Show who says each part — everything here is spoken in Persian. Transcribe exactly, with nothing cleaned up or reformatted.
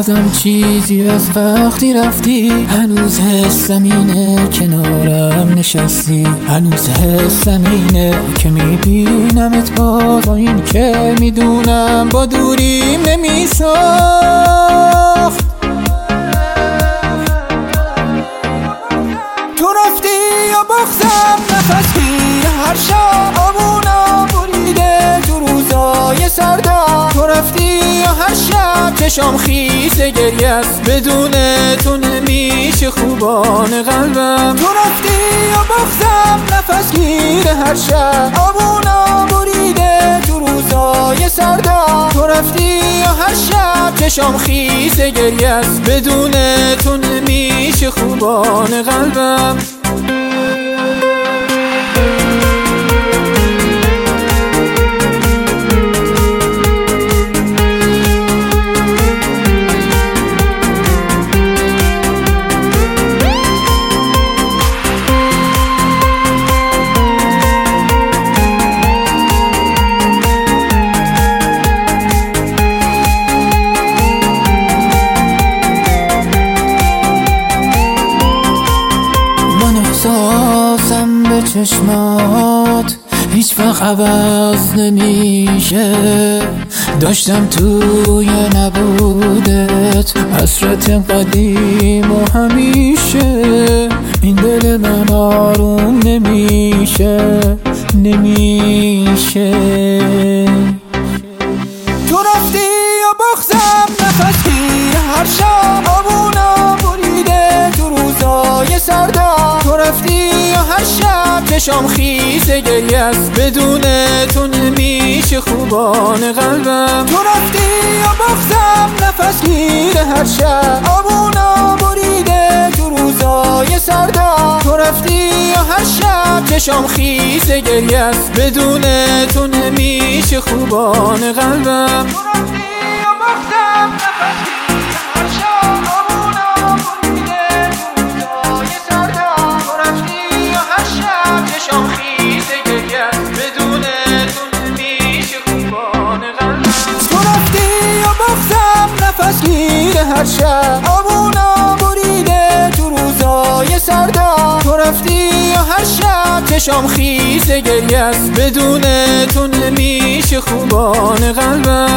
Speaker 1: یادم چیزی از وقتی رفتی، هنوز حسم اینه کنارم نشستی، هنوز حسم اینه که میبینمت باز، با این که میدونم با دوریم نمیساخت. تو رفتی یا بغضم نفس گیر هر شب، آبونا بریده تو روزای سردم. تو رفتی یا هر شب چشام خیس گریه است، بدون تو نمیشه خوبان قلبم. تو رفتی یا بغضم نفس گیر هر شب، آبونا بریده تو روزای سردم. تو رفتی یا هر شب چشام خیس گریه است، بدون تو نمیشه خوبان قلبم. احساسم به چشمات هیچ وقت عوض نمیشه، داشتم توی نبودت حسرت قدیم و همیشه. این دل من آروم نمیشه نمیشه. تو رفتی یا بغضم نفس گیر هر شب، آبونا بریده تو روزای سردم. تو رفتی یا هر شب چشام خیس گریه است، بدون تو نمیشه خوبان قلبم. تو رفتی یا بغضم نفس گیر هر شب، آبونا بریده تو روزای سردم. تو رفتی یا هر شب چشام خیس گریه است، بدون تو نمیشه خوبان قلبم. تو رفتی یا بغضم نفس گیر هر شب، آبونا بریده تو روزای سردم. تو رفتی یا هر شب چشام خیس گریه است، بدون تو نمیشه خوبان قلبم. تو رفتی یا بغضم نفس گیر هر شب، آبونا بریده تو روزای سردم. تو رفتی یا هر شب چشام خیس گریه است، بدون تو نمیشه خوبان قلبم.